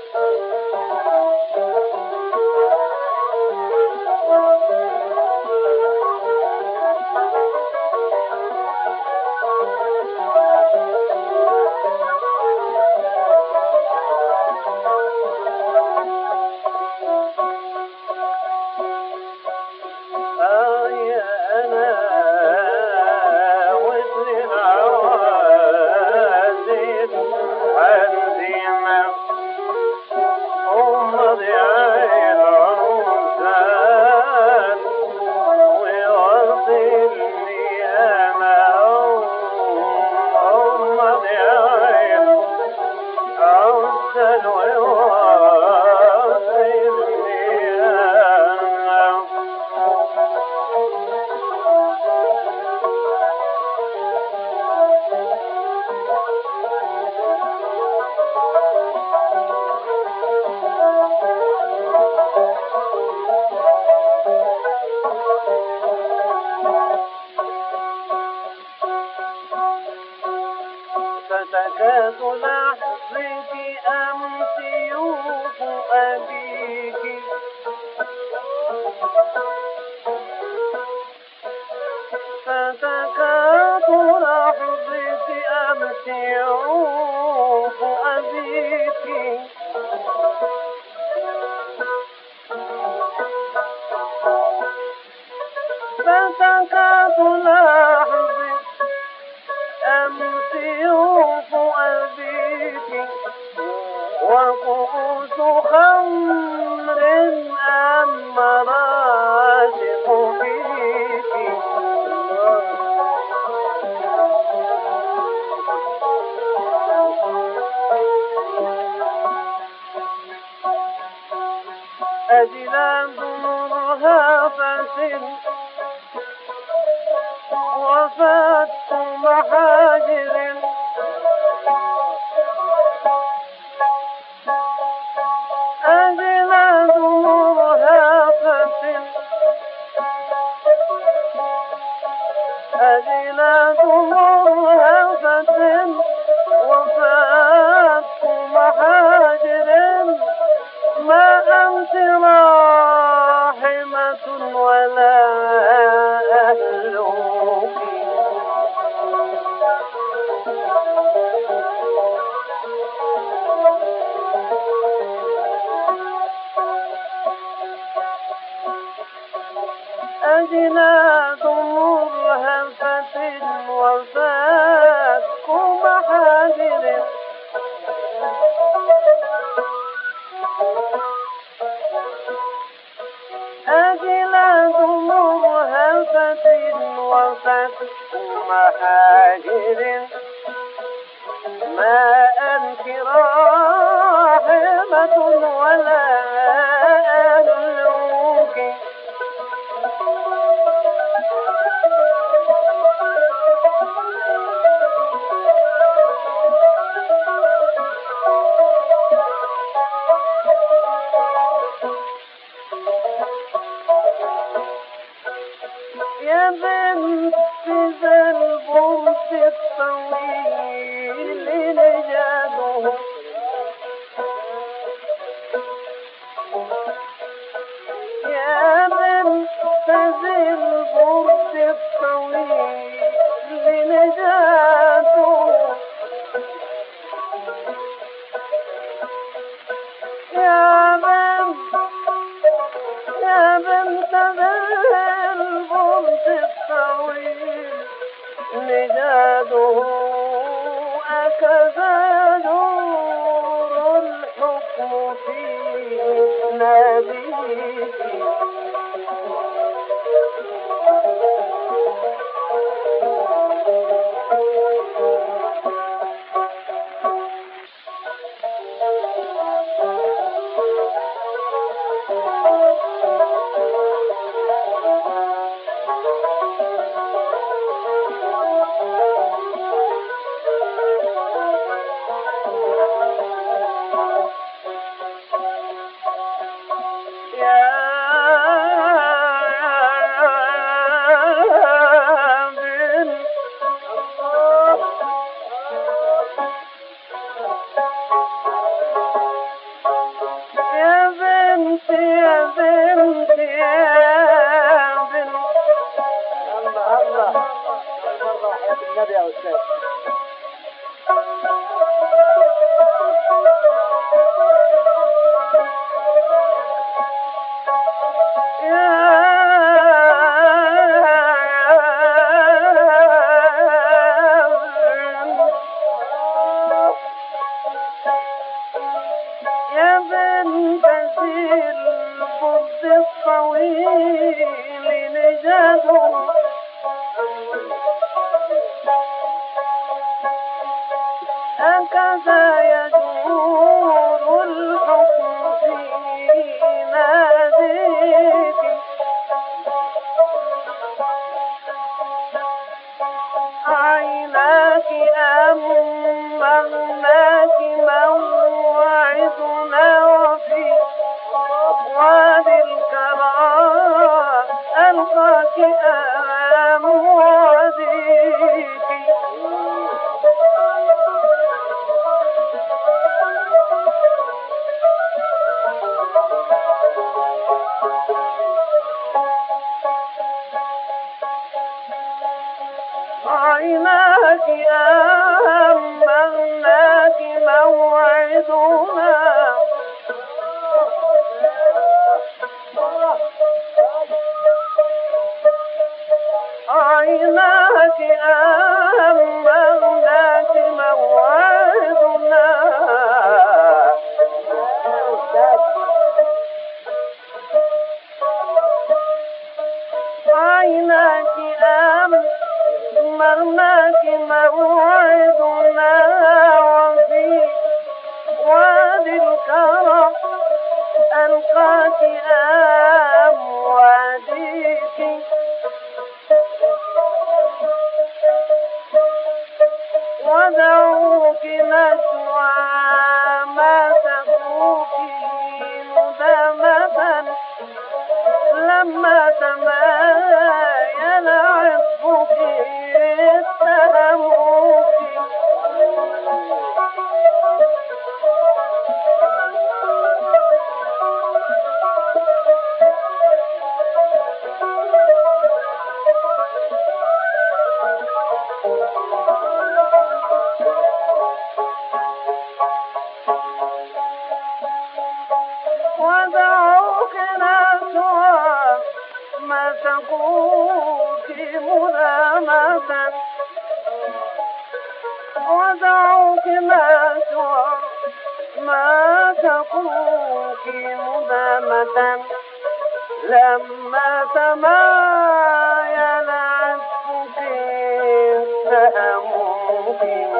فتكات لحظك أمس يوف أبيك فتكات لحظك أمس يوف أبيك فتكات لحظك أمس يوف أبيك وكؤوس خمر أم راشق فيك أجلاد مرهفة وفات محاجر أجلاد مرهفة أجلاد مرهفة وفات محاجر ما أنت راحمة ولا أهلك أجناد مرهفة وفاك محاجر أجناد مرهفة وفاك محاجر ما أنت راحمة ولا أهلك يا بنت ذا البرد الطويل نجاده يا بنت ذي البرد الطويل نجاده يا بنت ذي البرد الطويل نجاده أكذا نور الحكم في نبيك الكرم ألقاك أمواديك ودعوك نشوى ما تكوكي مدامة لما تمايل عطفك اتهموك ودعوك نشوى ما تكوك مدامة ودعوك نشوى ما تكوك مدامة لما تمايل عطفك اتهموك